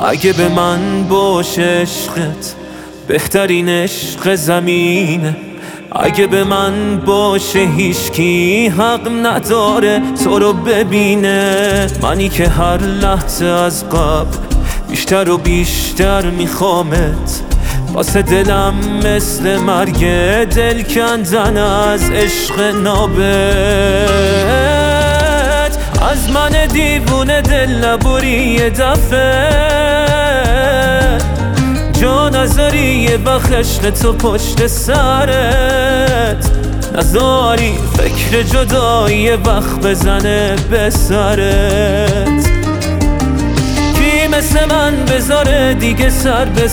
اگه به من باشه عشقت بهترین عشق زمینه، اگه به من باشه هیچکی حق نداره تو رو ببینه. منی که هر لحظه از قبل بیشتر و بیشتر میخوامت، واسه دلم مثل مرگ دل کندن از عشق نابت. از من دیوونه دل نبری یه دفعه، جا نذاری یه بخشق تو پشت سرت، نذاری فکر جدایی یه وقت بزنه به سرت. کی مثل من بذاره دیگه سر به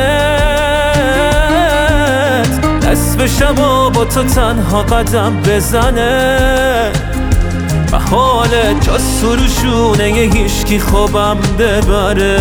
سرت، دست بشم و با تو تنها قدم بزنه. محاله جا سروشونه یه هیشکی خوابم ببره.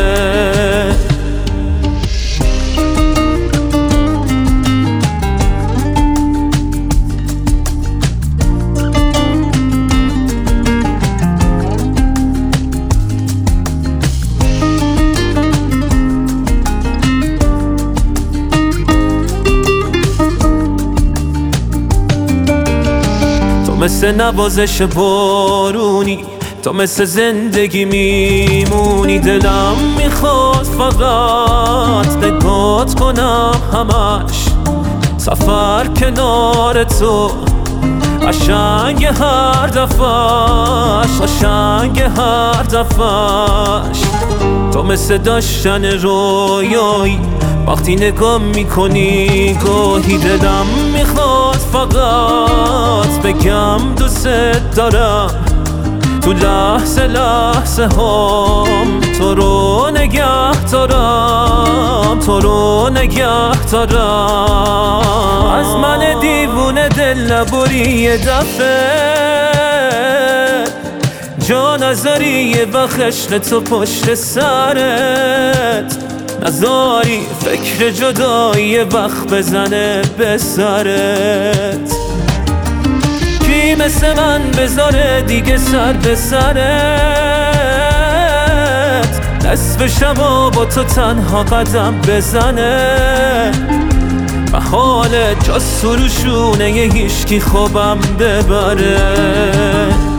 مثل نوازش بارونی، تو مثل زندگی میمونی. دلم میخواد فقط نگات کنم همش، سفر کنار تو قشنگ هر دفعش، قشنگ هر دفعش. تو مثل داشتن رویایی وقتی نگاه میکنی گاهی. دلم میخواد فقط بگم دوست دارم، تو لحظه لحظه هم تو رو نگه دارم، تو رو نگه دارم. از من دیوونه دل نبری یه دفعه، جا نذاری یه بخشق تو پشت سرت، نذاری فکر جدایی یه وقت بزنه به سرت. کی مثل من بذاره دیگه سر به سرت، دست بشم و با تو تنها قدم بزنه. محاله جا سروشونه یه هیشکی خوابم ببره.